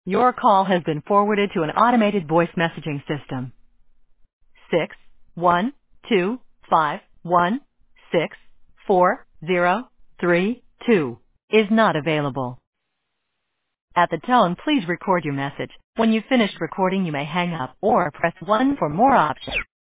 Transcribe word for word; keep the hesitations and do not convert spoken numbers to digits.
Your call has been forwarded to an automated voice messaging system. Six one two five one six four zero three two is not available. At the tone, please record your message. When you've finished recording, you may hang up or press one for more options.